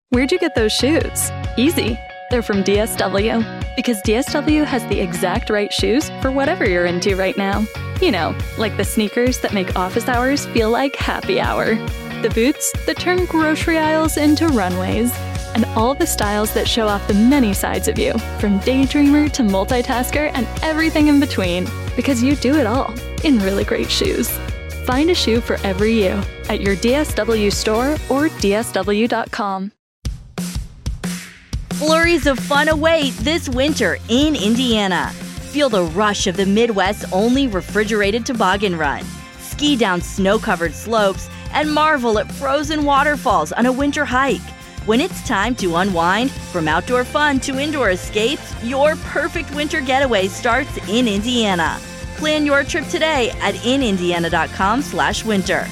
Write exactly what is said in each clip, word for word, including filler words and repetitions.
Where'd you get those shoes? Easy. They're from D S W. Because D S W has the exact right shoes for whatever you're into right now. You know, like the sneakers that make office hours feel like happy hour. The boots that turn grocery aisles into runways. And all the styles that show off the many sides of you, from daydreamer to multitasker and everything in between. Because you do it all in really great shoes. Find a shoe for every you at your D S W store or D S W dot com. Flurries of fun await this winter in Indiana. Feel the rush of the Midwest's only refrigerated toboggan run. Ski down snow-covered slopes and marvel at frozen waterfalls on a winter hike. When it's time to unwind, from outdoor fun to indoor escapes, your perfect winter getaway starts in Indiana. Plan your trip today at in indiana dot com slash winter.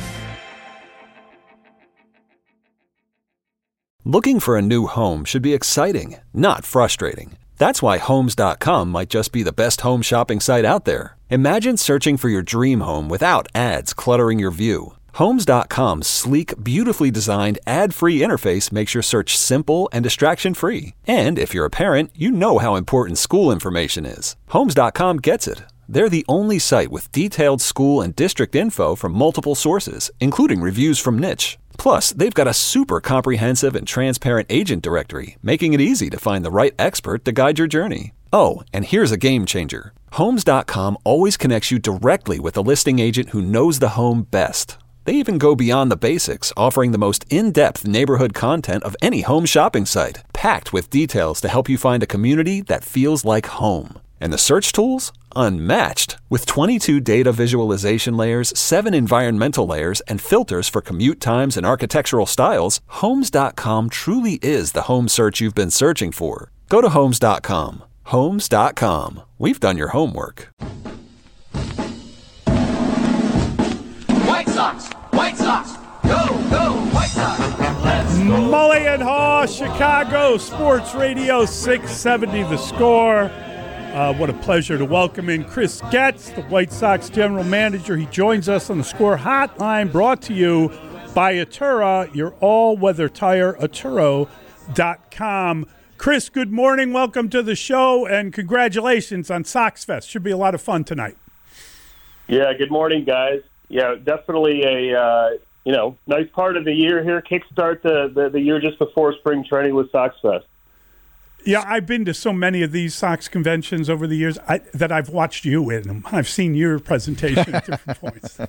Looking for a new home should be exciting, not frustrating. That's why Homes dot com might just be the best home shopping site out there. Imagine searching for your dream home without ads cluttering your view. Homes dot com's sleek, beautifully designed, ad-free interface makes your search simple and distraction-free. And if you're a parent, you know how important school information is. Homes dot com gets it. They're the only site with detailed school and district info from multiple sources, including reviews from Niche. Plus, they've got a super comprehensive and transparent agent directory, making it easy to find the right expert to guide your journey. Oh, and here's a game changer. Homes dot com always connects you directly with a listing agent who knows the home best. They even go beyond the basics, offering the most in-depth neighborhood content of any home shopping site, packed with details to help you find a community that feels like home. And the search tools? Unmatched. With twenty-two data visualization layers, seven environmental layers, and filters for commute times and architectural styles, Homes dot com truly is the home search you've been searching for. Go to Homes dot com. Homes dot com. We've done your homework. White Sox! White Sox! Go, go, White Sox! Let's go! Mully and Haw, Chicago Sports Radio six seventy The Score. Uh, what a pleasure to welcome in Chris Getz, the White Sox general manager. He joins us on the Score Hotline, brought to you by Atura, your all-weather tire, Aturo dot com. Chris, good morning. Welcome to the show, and congratulations on Sox Fest. Should be a lot of fun tonight. Yeah, good morning, guys. Yeah, definitely a uh, you know nice part of the year here. Kickstart the, the, the year just before spring training with Sox Fest. Yeah, I've been to so many of these Sox conventions over the years I, that I've watched you in them. I've seen your presentation at different points.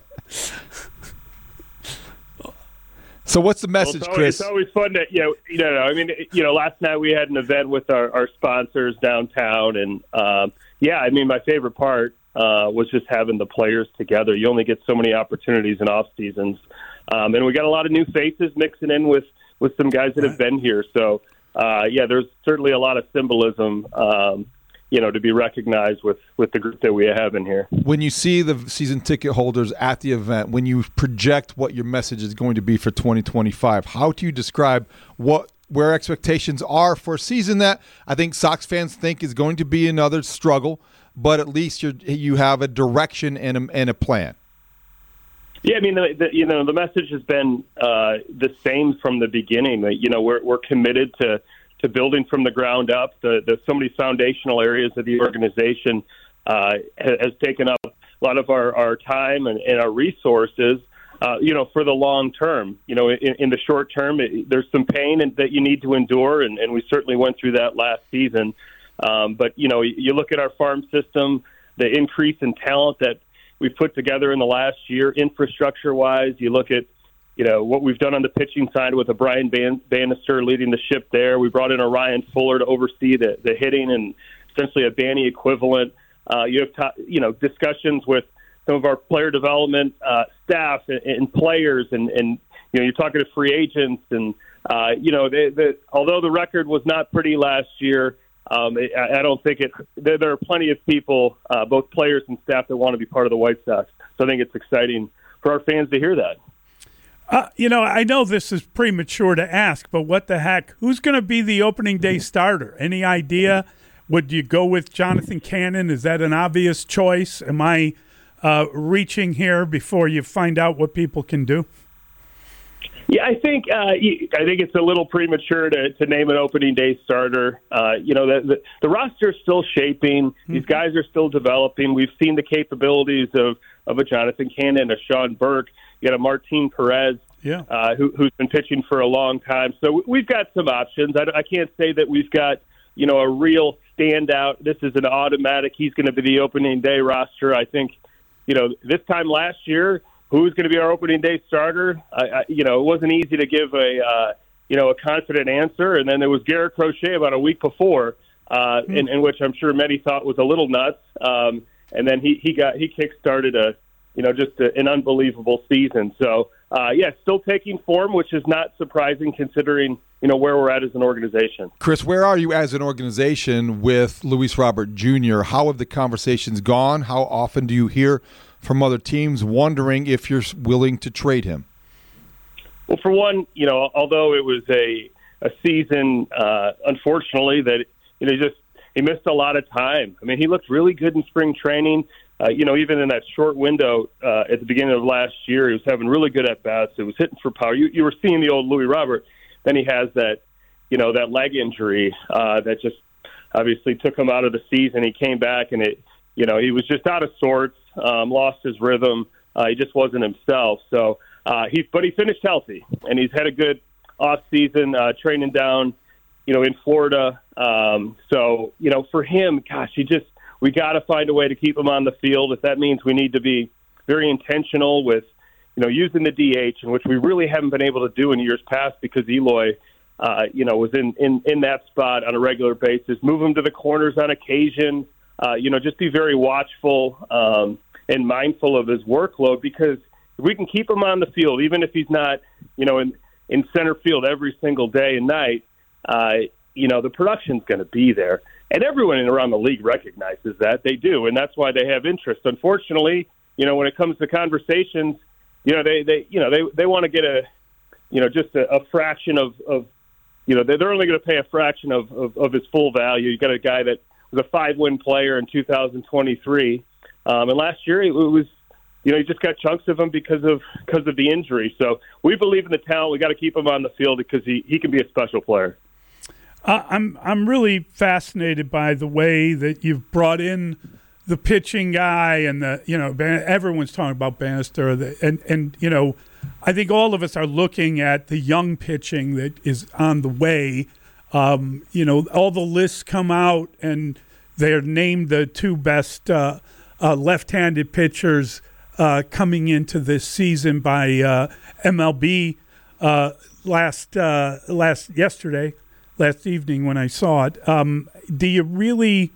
So what's the message, well, it's always, Chris? It's always fun to, you know, you know, I mean, you know, last night we had an event with our, our sponsors downtown. And, um, yeah, I mean, my favorite part uh, was just having the players together. You only get so many opportunities in off seasons. Um, and we got a lot of new faces mixing in with, with some guys that have been here. So, Uh, yeah, there's certainly a lot of symbolism, um, you know, to be recognized with, with the group that we have in here. When you see the season ticket holders at the event, when you project what your message is going to be for twenty twenty-five, how do you describe what where expectations are for a season that I think Sox fans think is going to be another struggle, but at least you you have a direction and a, and a plan? Yeah, I mean, the, the, you know, the message has been uh, the same from the beginning. That you know, we're we're committed to, to building from the ground up. The, the so many foundational areas of the organization uh, has taken up a lot of our, our time and, and our resources. Uh, you know, for the long term. You know, in, in the short term, it, there's some pain and, that you need to endure, and, and we certainly went through that last season. Um, but you know, you look at our farm system, the increase in talent that we've put together in the last year, infrastructure-wise. You look at, you know, what we've done on the pitching side with a Brian Ban- Bannister leading the ship there. We brought in a Ryan Fuller to oversee the, the hitting and essentially a Banny equivalent. Uh, you have, ta- you know, discussions with some of our player development uh, staff and, and players, and, and you know, you're talking to free agents, and uh, you know, they, they, although the record was not pretty last year. Um, I don't think it. There, there are plenty of people, uh, both players and staff, that want to be part of the White Sox. So I think it's exciting for our fans to hear that. Uh, you know, I know this is premature to ask, but what the heck? Who's going to be the opening day starter? Any idea? Would you go with Jonathan Cannon? Is that an obvious choice? Am I uh, reaching here before you find out what people can do? Yeah, I think uh, I think it's a little premature to, to name an opening day starter. Uh, you know, the, the, the roster is still shaping. Mm-hmm. These guys are still developing. We've seen the capabilities of, of a Jonathan Cannon, a Sean Burke, you got a Martin Perez, yeah. uh, who, who's been pitching for a long time. So we've got some options. I, I can't say that we've got, you know, a real standout. This is an automatic. He's going to be the opening day roster. I think, you know, this time last year, who's going to be our opening day starter? I, I, you know, it wasn't easy to give a, uh, you know, a confident answer. And then there was Garrett Crochet about a week before, uh, mm. in, in which I'm sure many thought was a little nuts. Um, and then he, he got he kick-started a, you know, just a, an unbelievable season. So, uh, yeah, still taking form, which is not surprising considering, you know, where we're at as an organization. Chris, where are you as an organization with Luis Robert Junior? How have the conversations gone? How often do you hear from other teams wondering if you're willing to trade him? Well, for one, you know, although it was a a season, uh, unfortunately, that, you know, just he missed a lot of time. I mean, he looked really good in spring training. Uh, you know, even in that short window uh, at the beginning of last year, he was having really good at-bats. It was hitting for power. You, you were seeing the old Louis Robert. Then he has that, you know, that leg injury uh, that just obviously took him out of the season. He came back, and it, you know, he was just out of sorts, um, lost his rhythm. Uh, he just wasn't himself. So uh, he, but he finished healthy, and he's had a good off season uh, training down, you know, in Florida. Um, so you know, for him, gosh, he just we got to find a way to keep him on the field. If that means we need to be very intentional with, you know, using the D H, in which we really haven't been able to do in years past because Eloy, uh, you know, was in, in, in that spot on a regular basis. Move him to the corners on occasion. Uh, you know, just be very watchful um, and mindful of his workload, because if we can keep him on the field, even if he's not, you know, in, in center field every single day and night, uh, you know, the production's going to be there. And everyone around the league recognizes that. They do, and that's why they have interest. Unfortunately, you know, when it comes to conversations, you know, they, they you know, they, they want to get a, you know, just a, a fraction of, of, you know, they're only going to pay a fraction of, of, of his full value. You got a guy that was a five-win player in two thousand twenty-three, um, and last year it was, you know, he just got chunks of him because of because of the injury. So we believe in the talent. We got to keep him on the field because he, he can be a special player. Uh, I'm I'm really fascinated by the way that you've brought in the pitching guy, and the, you know, everyone's talking about Bannister, and and you know, I think all of us are looking at the young pitching that is on the way. Um, you know, all the lists come out, and they're named the two best uh, uh, left-handed pitchers uh, coming into this season by uh, M L B uh, last uh, last yesterday, last evening when I saw it. Um, do you really?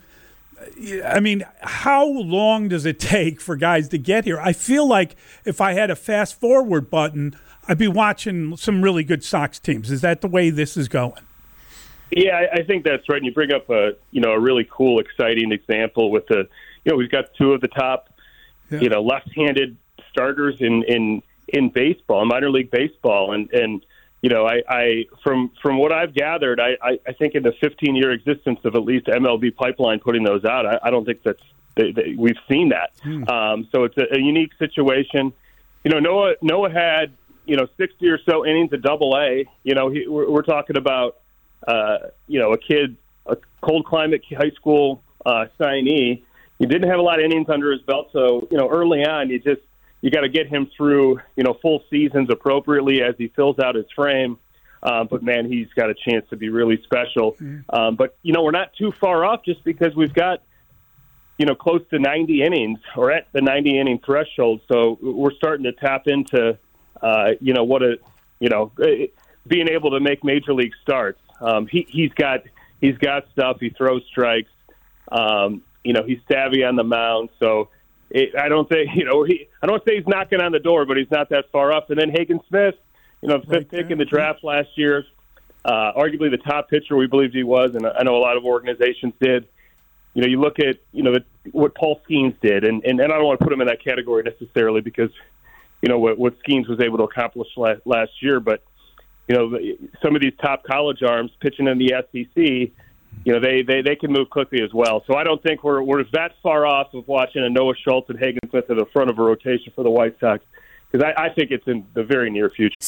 I mean, how long does it take for guys to get here? I feel like if I had a fast forward button, I'd be watching some really good Sox teams. Is that the way this is going? Yeah, I, I think that's right. And you bring up a, you know, a really cocool, exciting example with the, you know, we've got two of the top, yeah. you know, left-handed starters in, in, in baseball, minor league baseball. And, and, you know, I, I from, from what I've gathered, I, I, I think in the fifteen year existence of at least M L B Pipeline putting those out, I, I don't think that's, they, they, we've seen that. Hmm. Um, so it's a, a unique situation. You know, Noah, Noah had, you know, sixty or so innings at Double A. You know, he, we're, we're talking about, Uh, you know, a kid, a cold climate high school uh, signee. He didn't have a lot of innings under his belt, so you know, early on, you just you got to get him through, you know, full seasons appropriately as he fills out his frame. Uh, but man, he's got a chance to be really special. Mm. Um, but you know, we're not too far off just because we've got, you know, close to ninety innings or at the ninety inning threshold. So we're starting to tap into, uh, you know, what a, you know, being able to make major league starts. Um, he, he's got he's got stuff. He throws strikes. Um, you know, he's savvy on the mound. So it, I don't say you know he I don't say he's knocking on the door, but he's not that far off. And then Hagen Smith, you know, fifth right pick in the draft last year, uh, arguably the top pitcher we believed he was, and I know a lot of organizations did. You know, you look at you know the, what Paul Skeens did, and, and and I don't want to put him in that category necessarily because you know what what Skeens was able to accomplish last, last year, but. You know, some of these top college arms pitching in the S E C, you know, they, they, they can move quickly as well. So I don't think we're we're that far off of watching a Noah Schultz and Hagen Smith at the front of a rotation for the White Sox, because I, I think it's in the very near future.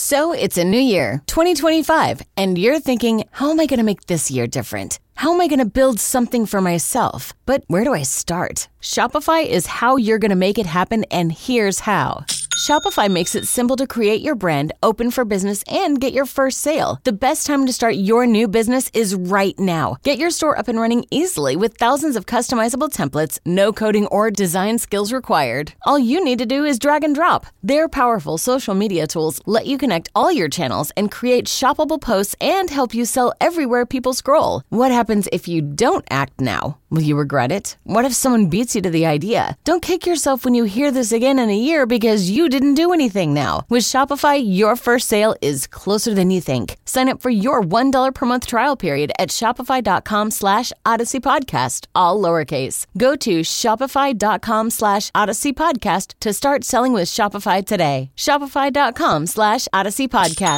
So it's a new year, twenty twenty-five, and you're thinking, how am I going to make this year different? How am I going to build something for myself? But where do I start? Shopify is how you're going to make it happen, and here's how. Shopify makes it simple to create your brand, open for business, and get your first sale. The best time to start your new business is right now. Get your store up and running easily with thousands of customizable templates, no coding or design skills required. All you need to do is drag and drop. Their powerful social media tools let you connect all your channels and create shoppable posts and help you sell everywhere people scroll. What happens if you don't act now? Will you regret it? What if someone beats you to the idea? Don't kick yourself when you hear this again in a year because you didn't do anything now. With Shopify, your first sale is closer than you think. Sign up for your one dollar per month trial period at shopify.com slash Odyssey Podcast, all lowercase. Go to shopify.com slash Odyssey Podcast to start selling with Shopify today. Shopify.com slash Odyssey Podcast.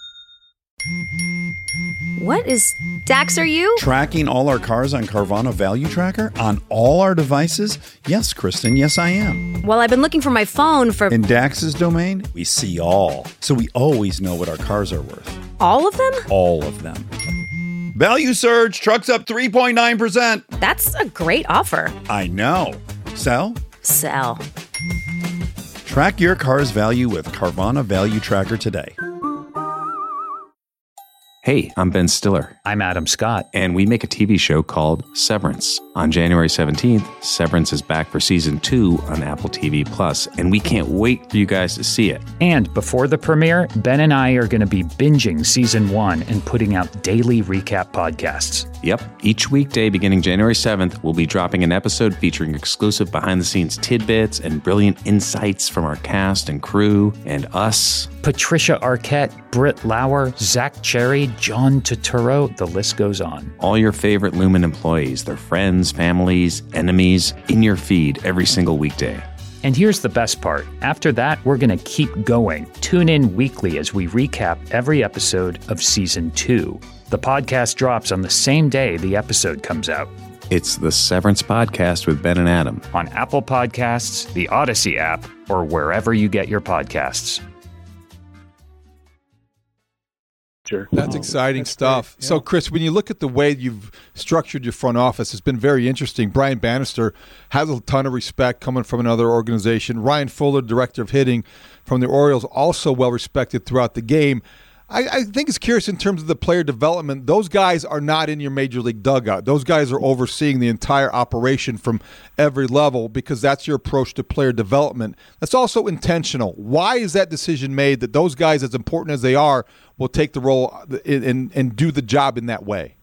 What is Dax, are you? Tracking all our cars on Carvana Value Tracker on all our devices? Yes, Kristen, yes, I am. Well, I've been looking for my phone for... In Dax's domain, we see all. So we always know what our cars are worth. All of them? All of them. Value surge, trucks up three point nine percent. That's a great offer. I know. Sell? Sell. Track your car's value with Carvana Value Tracker today. Hey, I'm Ben Stiller. I'm Adam Scott. And we make a T V show called Severance. On January seventeenth, Severance is back for season two on Apple T V Plus, and we can't wait for you guys to see it. And before the premiere, Ben and I are going to be binging season one and putting out daily recap podcasts. Yep. Each weekday beginning January seventh, we'll be dropping an episode featuring exclusive behind-the-scenes tidbits and brilliant insights from our cast and crew and us. Patricia Arquette, Britt Lauer, Zach Cherry, John Turturro, the list goes on. All your favorite Lumen employees, their friends, families, enemies, in your feed every single weekday. And here's the best part. After that, we're going to keep going. Tune in weekly as we recap every episode of season two. The podcast drops on the same day the episode comes out. It's the Severance Podcast with Ben and Adam. On Apple Podcasts, the Odyssey app, or wherever you get your podcasts. That's exciting That's stuff. Yeah. So, Chris, when you look at the way you've structured your front office, it's been very interesting. Brian Bannister has a ton of respect coming from another organization. Ryan Fuller, director of hitting from the Orioles, also well respected throughout the game. I, I think it's curious in terms of the player development. Those guys are not in your major league dugout. Those guys are overseeing the entire operation from every level because that's your approach to player development. That's also intentional. Why is that decision made that those guys, as important as they are, will take the role and, and do the job in that way?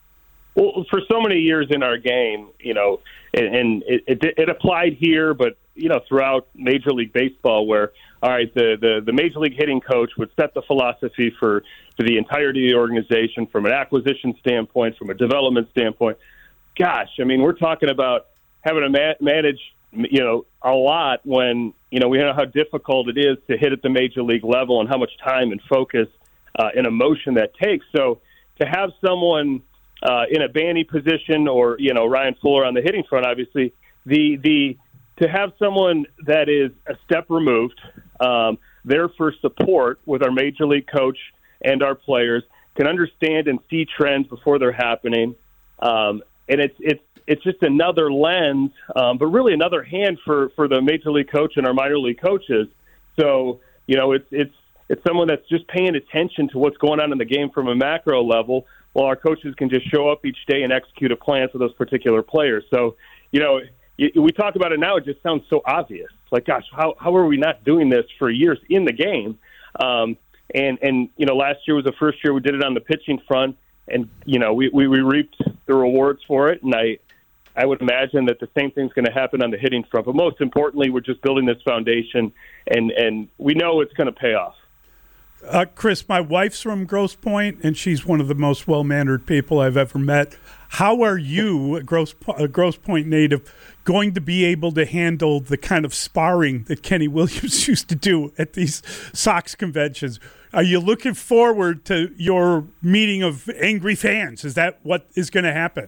Well, for so many years in our game, you know, and it, it, it applied here, but, you know, throughout Major League Baseball where, all right, the, the, the Major League hitting coach would set the philosophy for, for the entirety of the organization from an acquisition standpoint, from a development standpoint. Gosh, I mean, we're talking about having to ma- manage, you know, a lot when, you know, we know how difficult it is to hit at the Major League level and how much time and focus uh, and emotion that takes. So to have someone uh, in a Banny position or, you know, Ryan Fuller on the hitting front, obviously, the the to have someone that is a step removed, um, there for support with our major league coach and our players, can understand and see trends before they're happening. Um, and it's it's it's just another lens, um, but really another hand for, for the major league coach and our minor league coaches. So, you know, it's it's it's someone that's just paying attention to what's going on in the game from a macro level, while our coaches can just show up each day and execute a plan for those particular players. So, you know, we talk about it now, it just sounds so obvious. It's like, gosh, how how are we not doing this for years in the game? Um, and, and, you know, last year was the first year we did it on the pitching front, and, you know, we, we, we reaped the rewards for it. And I, I would imagine that the same thing's going to happen on the hitting front. But most importantly, we're just building this foundation, and, and we know it's going to pay off. Uh, Chris, my wife's from Grosse Pointe, and she's one of the most well-mannered people I've ever met. How are you, a Grosse, a Grosse Pointe native, going to be able to handle the kind of sparring that Kenny Williams used to do at these Sox conventions? Are you looking forward to your meeting of angry fans? Is that what is going to happen?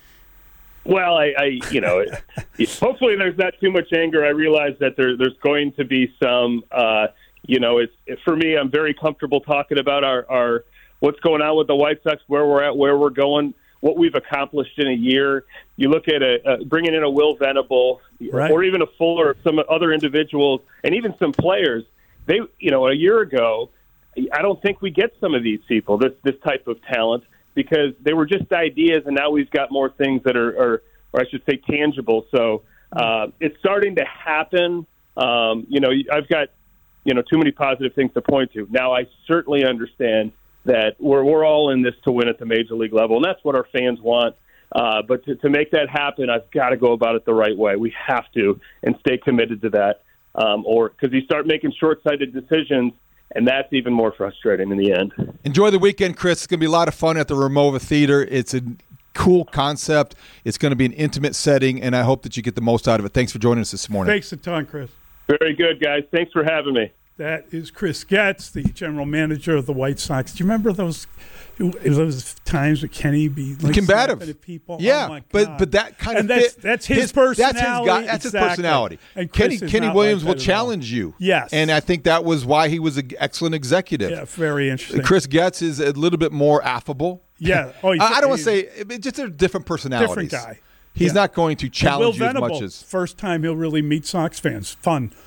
Well, I, I you know, hopefully there's not too much anger. I realize that there, there's going to be some, uh, you know, it's it, for me, I'm very comfortable talking about our, our what's going on with the White Sox, where we're at, where we're going, what we've accomplished in a year. You look at a, a bringing in a Will Venable, right. or even a Fuller, some other individuals, and even some players. They, you know, a year ago, I don't think we get some of these people, this this type of talent, because they were just ideas, and now we've got more things that are, are or I should say, tangible. So uh, it's starting to happen. Um, you know, I've got, you know, too many positive things to point to. Now, I certainly understand that we're we're all in this to win at the major league level, and that's what our fans want. Uh, but to, to make that happen, I've got to go about it the right way. We have to, and stay committed to that, um, or because you start making short-sighted decisions, and that's even more frustrating in the end. Enjoy the weekend, Chris. It's going to be a lot of fun at the Ramova Theater. It's a cool concept. It's going to be an intimate setting, and I hope that you get the most out of it. Thanks for joining us this morning. Thanks a ton, Chris. Very good, guys. Thanks for having me. That is Chris Getz, the general manager of the White Sox. Do you remember those those times with Kenny be like combative at people? Yeah, oh my God. but but that kind and of that's, fit, that's his, his personality. That's his, guy, that's exactly. his personality. And Kenny Chris Kenny Williams like will challenge you. Yes, and I think that was why he was an excellent executive. Yeah, very interesting. Chris Getz is a little bit more affable. Yeah, oh, I, I don't want to say just a different personality. Different guy. He's yeah. not going to challenge you Venable, as much as first time he'll really meet Sox fans. Fun.